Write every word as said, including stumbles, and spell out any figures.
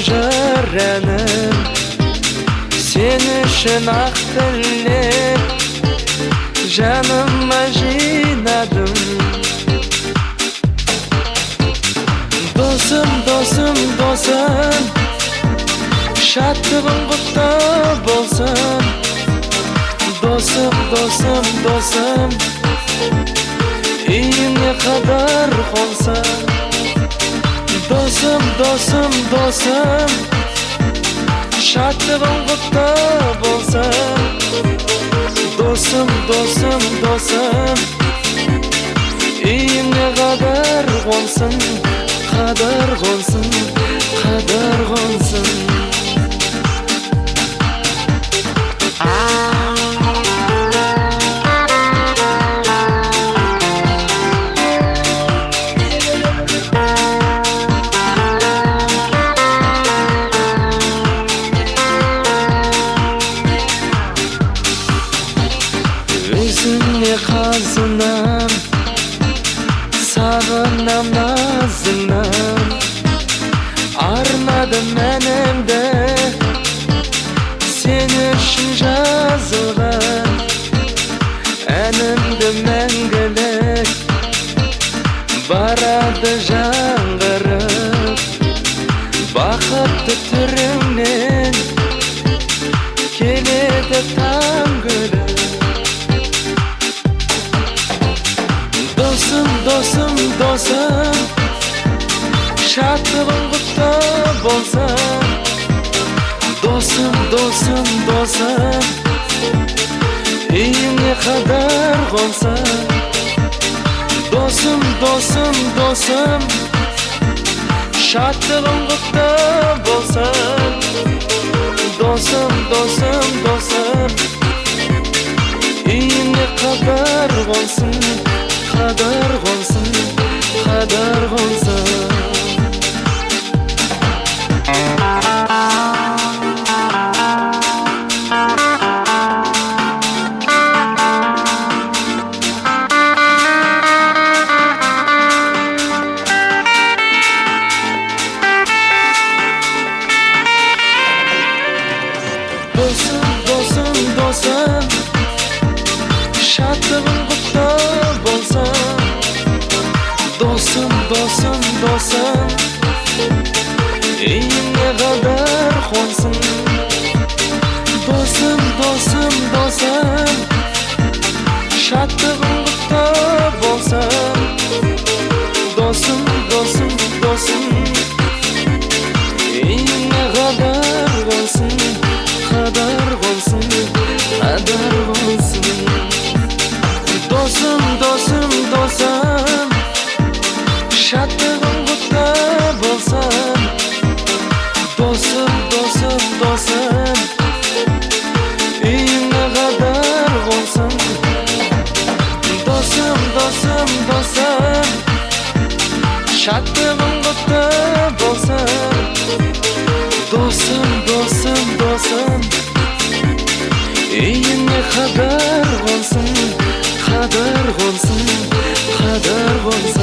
жыраным, sen үшін ақ тілек жаныма жинадым. Досым, досым, досым, шаттығың құтты болсын. Досым, досым, досым, үйіңе қадар қонсын. Досым, досым, досым, шаттығың құтты болсын. Досым, досым, досым, үйіңе қадар қонсын. Қадар қонсын, қадар қонсын. Өзіңе қазынам, сағынам назыңнан. Арнадым әнімді сен үшін жазылған. Әнімді мәңгілік барады жаңғырып. Бақытты түріңнен келеді таң гүлі. Досым, досым, досым, шаттығың құтты болсын. Досым, досым, досым, үйіңе қадар қонсын. Досым, досым, досым, шаттығың құтты болсын. Досым, досым, досым, үйіңе қадар қонсын. Қадар қонсын, қадар қонсын. Досым, досым, досым, шаттығың құтты болсын. Досым, досым, досым, үйіңе қадар қонсын. Досым, досым, досым, шаттығың құтты болсын. Досым, досым, досым, үйіңе қадар қонсын. Қадар қонсын, қадар қонсын. Досым, досым, досым, шаттығың құтты болсын. Досым, досым, досым, үйіңе қадар қонсын. Досым, досым, досым, шаттығың құтты болсын. Досым, досым, досым, үйіңе қадар қонсын. Қадар қонсын, қадар қонсын.